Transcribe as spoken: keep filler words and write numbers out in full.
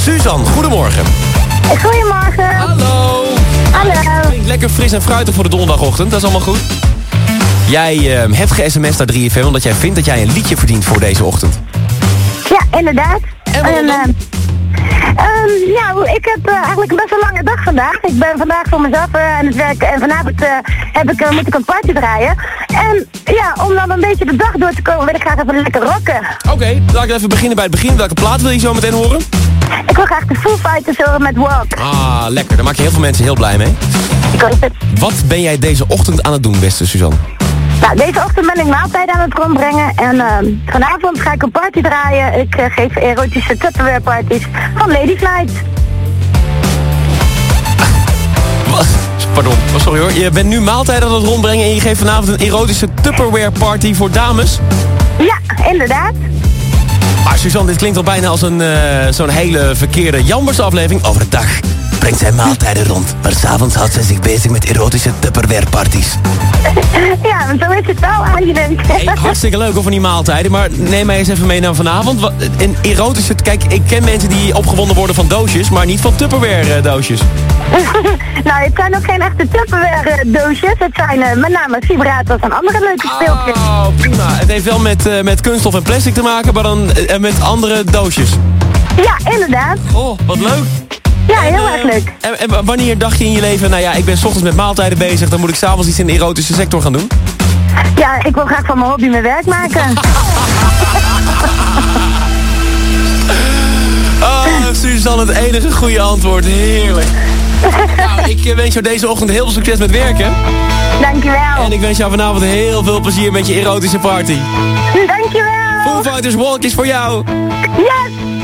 Suzanne, goedemorgen. Goedemorgen. Hallo. Hallo. Klinkt lekker fris en fruitig voor de donderdagochtend, dat is allemaal goed. Jij uh, hebt ge-sms'd naar drie F M omdat jij vindt dat jij een liedje verdient voor deze ochtend. Ja, inderdaad. En waarom dan? En, uh, um, ja, ik heb uh, eigenlijk een best wel lange dag vandaag. Ik ben vandaag voor mezelf uh, aan het werken en vanavond uh, heb ik, uh, moet ik een party draaien. En ja, om dan een beetje de dag door te komen wil ik graag even lekker rocken. Oké, okay, laat ik even beginnen bij het begin. Welke plaat wil je zo meteen horen? Ik wil graag de Foo Fighters horen met Walk. Ah, lekker. Daar maak je heel veel mensen heel blij mee. Ik hoop het. Wat ben jij deze ochtend aan het doen, beste Suzanne? Nou, deze ochtend ben ik maaltijden aan het rondbrengen en uh, vanavond ga ik een party draaien. Ik uh, geef erotische Tupperware parties van Lady Flight. Wat? Pardon, sorry hoor. Je bent nu maaltijden aan het rondbrengen en je geeft vanavond een erotische Tupperware party voor dames? Ja, inderdaad. Maar Suzanne, dit klinkt al bijna als een uh, zo'n hele verkeerde Jambers aflevering. Overdag brengt zij maaltijden rond, maar 's avonds houdt zij zich bezig met erotische Tupperware parties. Ja, maar zo is het wel aangeneem. Hey, hartstikke leuk hoor van die maaltijden, maar neem mij eens even mee naar vanavond. Wat- Een erotische, kijk, ik ken mensen die opgewonden worden van doosjes, maar niet van Tupperware uh, doosjes. Nou, het zijn ook geen echte Tupperware uh, doosjes. Het zijn uh, met name vibrators en andere leuke speeltjes. Oh, prima. Het heeft wel met, uh, met kunststof en plastic te maken, maar dan uh, met andere doosjes. Ja, inderdaad. Oh, wat leuk. Ja, heel En, erg uh, leuk. En, en wanneer dacht je in je leven, nou ja, ik ben 's ochtends met maaltijden bezig, dan moet ik 's avonds iets in de erotische sector gaan doen? Ja, ik wil graag van mijn hobby mijn werk maken. Oh, Suzanne, het enige goede antwoord. Heerlijk. Nou, ik uh, wens jou deze ochtend heel veel succes met werken. Dankjewel. En ik wens jou vanavond heel veel plezier met je erotische party. Dankjewel. Foo Fighters Walk is voor jou. Yes.